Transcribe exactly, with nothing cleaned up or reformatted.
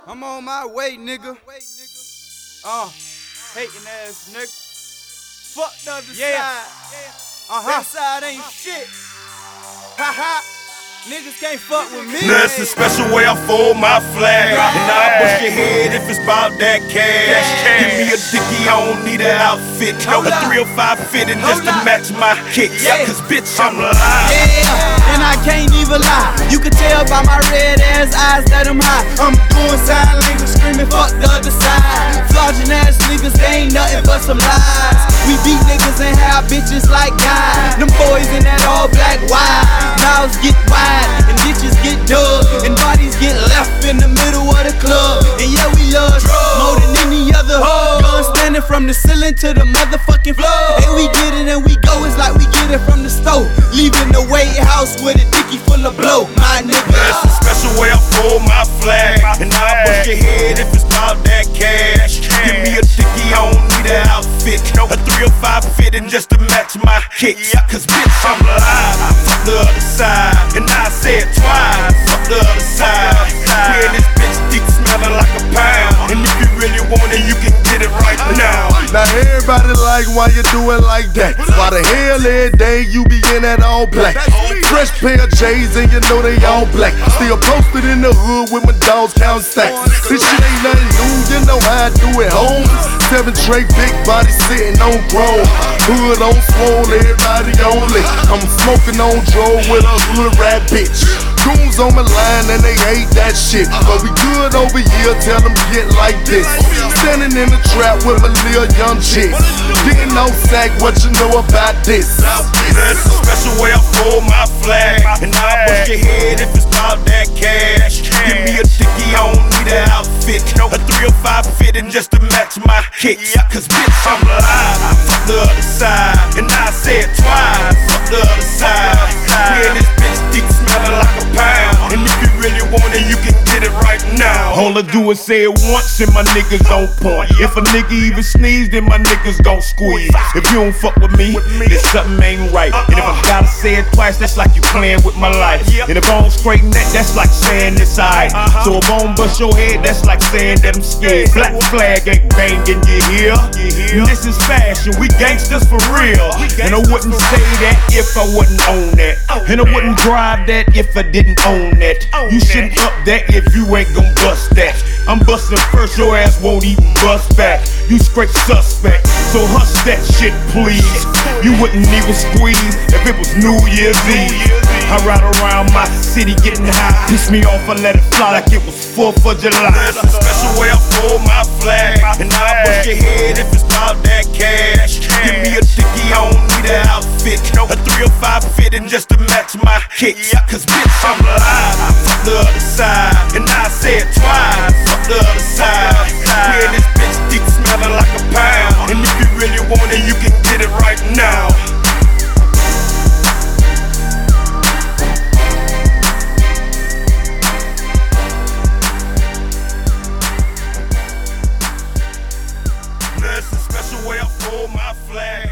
I'm on my way, nigga. Uh, hating ass nigga. Fuck the other Yeah. side. Uh-huh. That side ain't shit. Ha ha. Niggas can't fuck with me. That's a special way I fold my flag. And I'll bust your head if it's about that cash. Give me a dickie, I don't need an outfit. A three oh five fitting just to match my kicks. Cause bitch, I'm live. Yeah, and I can't even lie. You can tell by my red ass eyes that I'm high. I'm doing sign language, screaming fuck the other side. Flogging ass niggas, they ain't nothing but some lies. We beat niggas and have bitches like guys. Them boys in that all black wide. Mouths get wide and ditches get dug, and bodies get left in the middle of the club. And yeah, we love drugs more than any other. Guns standing from the ceiling to the motherfucking floor. And we get it and we go, it's like we get it from the stove. Leaving the White House with a dicky full of blow, my nigga. That's a special way I fold my flag. And I'll bust your head if it's about that cash. Give me a dickie, I don't need an outfit. A three oh five fitting just to match my kicks. Cause bitch, I'm live. Fuck the other side. And I say it twice. Fuck the other side. We in this bitch deep smelling like a pound. And if you really want it, you can get it right now. Now everybody like why you do it like that. Why the hell every day you be in that all black? Fresh pair of J's and you know they all black. Still posted in the hood with my dogs count stacks. This shit ain't nothing new, you know how I do it home. Seven tray big body sitting on chrome. Hood on swole, everybody on lit. I'm smoking on Joe with a hood rat bitch. Goons on my line and they hate that shit. But we good over here, tell them get like this. Standing in the trap with my little young chick. Getting no sack, what you know about this? That's a special way I fold my flag. And I'll bust your head if it's about that cash. Give me a dickie, I don't need an outfit. A three oh five fitting just to match my kicks. Cause bitch, I'm live. Fuck the other side. And I say it twice. Fuck the other side. We in this bitch deep smelling like a pound. And if you really want it, you can get it right now. All I do is say it once and my niggas on point. If a nigga even sneeze, then my niggas gon' squeeze. If you don't fuck with me, then something ain't right. And if I gotta say it twice, that's like you playing with my life. And if I don't straighten that, that's like saying it's alright. So if I don't bust your head, that's like saying that I'm scared. Black flag ain't banging, you hear? This is fashion, we gangsters for real. And I wouldn't say that if I wouldn't own that. And I wouldn't drive that if I didn't own that. You shouldn't up that if you ain't gon' bust that. I'm busting first, your ass won't even bust back. You straight suspect, so hush that shit please. You wouldn't even squeeze if it was New Year's Eve. I ride around my city getting high. Piss me off, I let it fly like it was fourth of July. That's a special way I fold my flag. And I'll bust your head if it's about that cash. Give me a dickie, I don't need an outfit. A three oh five fitting just to match my kicks. Cause bitch, I'm live. Fuck the other side. And I say it twice. Fuck the other side. We in this bitch deep smelling like a pound. And if you really want it, you can get it right now. That's a special way I fold my flag.